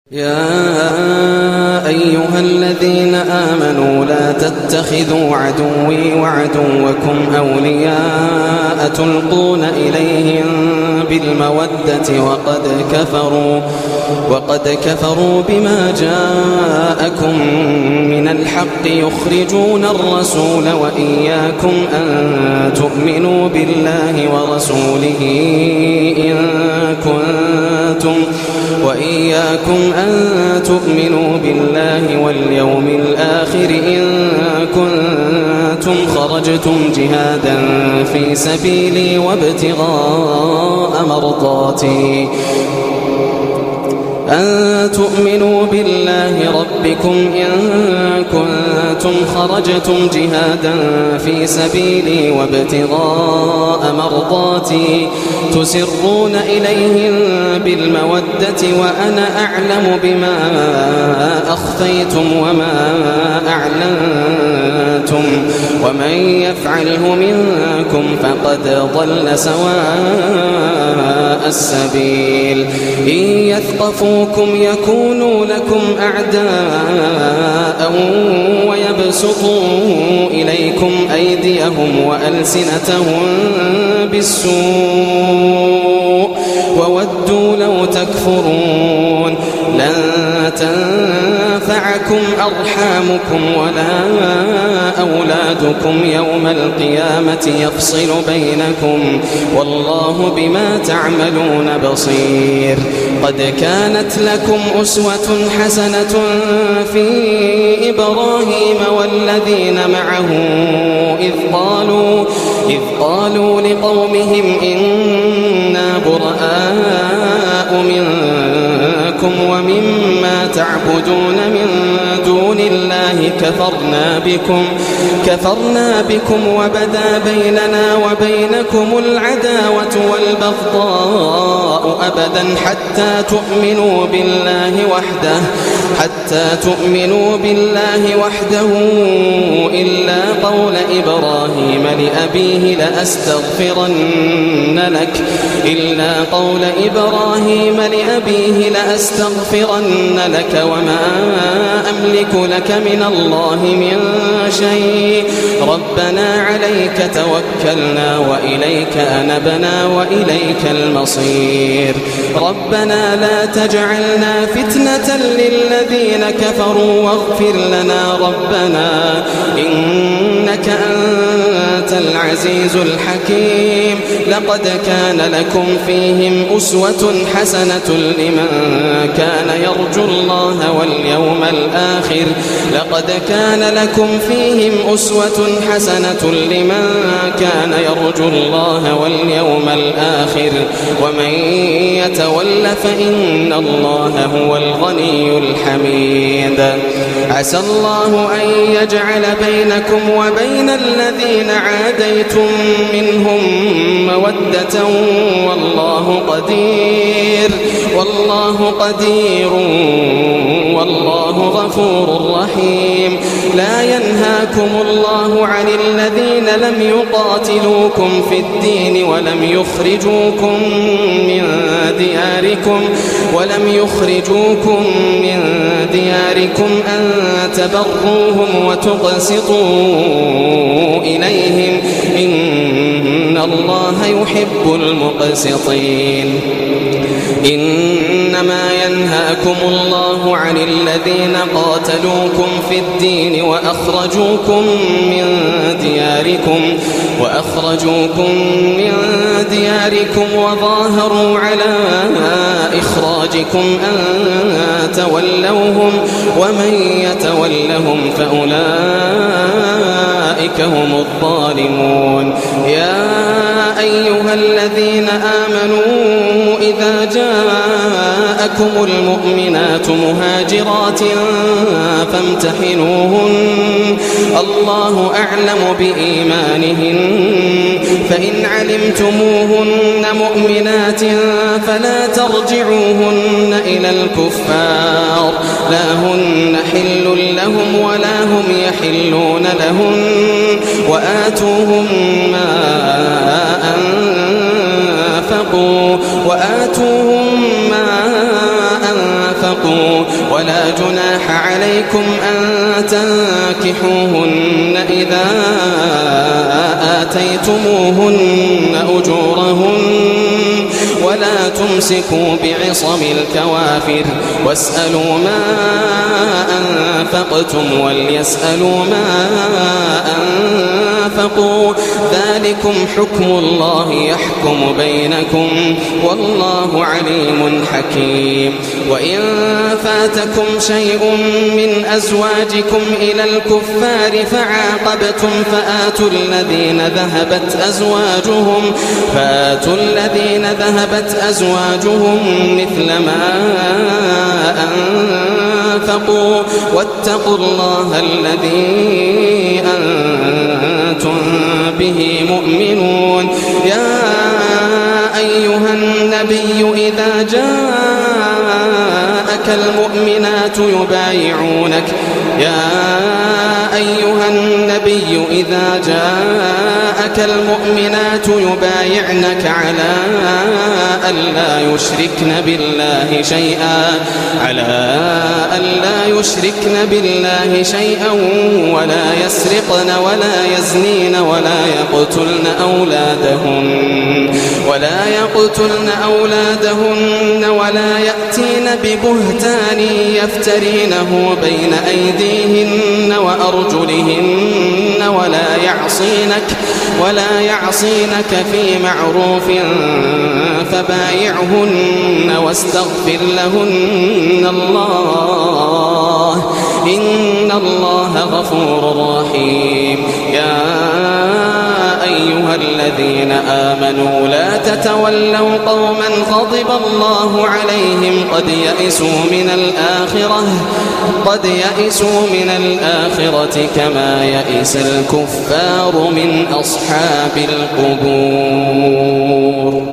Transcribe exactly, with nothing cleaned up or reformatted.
يا أيها الذين آمنوا لا تتخذوا عدوي وعدوكم أولياء تلقون إليهم بالمودة وقد كفروا وقد كفروا بما جاءكم من الحق يخرجون الرسول وإياكم أن تؤمنوا بالله ورسوله إن كنتم وإياكم أن تؤمنوا بالله واليوم الآخر إن كنتم خرجتم جهادا في سبيلي وابتغاء مرضاتي أن تؤمنوا بالله ربكم إن كنتم خرجتم جهادا في سبيلي وابتغاء مرضاتي تسرون إليهم بالمودة وأنا أعلم بما أخفيتم وما أعلنتم ومن يفعله منكم فقد ضل سواء السبيل إن يثقفوكم يكونوا لكم أعداء ويبسطوا إليكم أيديهم وألسنتهم بالسوء وودوا لو تكفرون لن تنفعكم أرحامكم ولا أولادكم يوم القيامة يفصل بينكم والله بما تعملون بصير قد كانت لكم أسوة حسنة في إبراهيم والذين معه إذ قالوا إذ قالوا لقومهم إنا براء منكم ومما تعبدون من دون الله كفرنا بكم كفرنا بكم وبدا بيننا وبينكم العداوة والبغضاء أبدا حتى تؤمنوا بالله وحده حتى تؤمنوا بالله وحده إلا قول إبراهيم لأبيه لأستغفرن لك إلا قول إبراهيم لأبيه لأستغفرن لك وما أملك لك من الله من شيء ربنا عليك توكلنا وإليك أنبنا وإليك المصير ربنا لا تجعلنا فتنة للذين كفروا واغفر لنا ربنا إنك أنت العزيز الحكيم لقد كان لكم فيهم أسوة حسنة لمن كان يرجو الله واليوم الآخر لقد كان لكم فيهم أسوة حسنة لمن كان يرجو الله واليوم الآخر ومن يتول فإن الله هو الغني الحميد عسى الله أن يجعل بينكم وبين الذين عاديتم منهم مودة والله قدير والله قدير والله غفور رحيم لا ينهاكم الله عن الذين لم يقاتلوكم في الدين ولم يخرجوكم من دياركم ولم يخرجوكم من دياركم أن تبروهم وتقسطوا إليهم إن الله يحب المقسطين إنما ينهاكم الله عن الذين قاتلوكم في الدين وأخرجوكم من دياركم وأخرجوكم من دياركم وظاهروا على إخراجكم أن تولوهم ومن يتولهم فأولئك هم الظالمون يا أيها الذين آمنوا إذا جاءكم المؤمنات مهاجرات فامتحنوهن الله أعلم بإيمانهن فإن علمتموهن مؤمنات فلا ترجعوهن إلى الكفار لا هن حل لهم ولا هم يحلون لهن وآتوهم ما أنفقوا وآتوهم ما أنفقوا ولا جناح عليكم أن تنكحوهن إذا آتيتموهن أجورهن ولا تمسكوا بعصم الكوافر واسألوا ما أنفقتم وليسألوا ما أنفقوا ذلكم حكم الله يحكم بينكم والله عليم حكيم. وإن فاتكم شيء من أزواجكم إلى الكفار فعاقبتم فآتوا الذين ذهبت أزواجهم فآتوا الذين ذهبت أزواجهم مثل ما أنفقوا واتقوا الله الذي أنتم به مؤمنون. يا أيها النبي إذا جاءك المؤمنات يبايعونك يا أيها النبي إذا جاءك المؤمنات يبايعنك على ألا يشركن بالله شيئا على ألا يشركن بالله شيئا ولا يسرقن ولا يزنين ولا يقتلن أولادهن ولا يقتلن أولادهن ولا يأتين ببهتان يفترينه بين أيديهن وأرجلهن ولا يعصينك ولا يعصينك في معروف فبايعهن واستغفر لهن الله إن الله غفور رحيم. يا أيها الذين آمنوا لا تتولوا قوما غضب الله عليهم قد يئسوا من الآخرة قد يئسوا من الآخرة كما يئس الكفار من أصحاب القبور.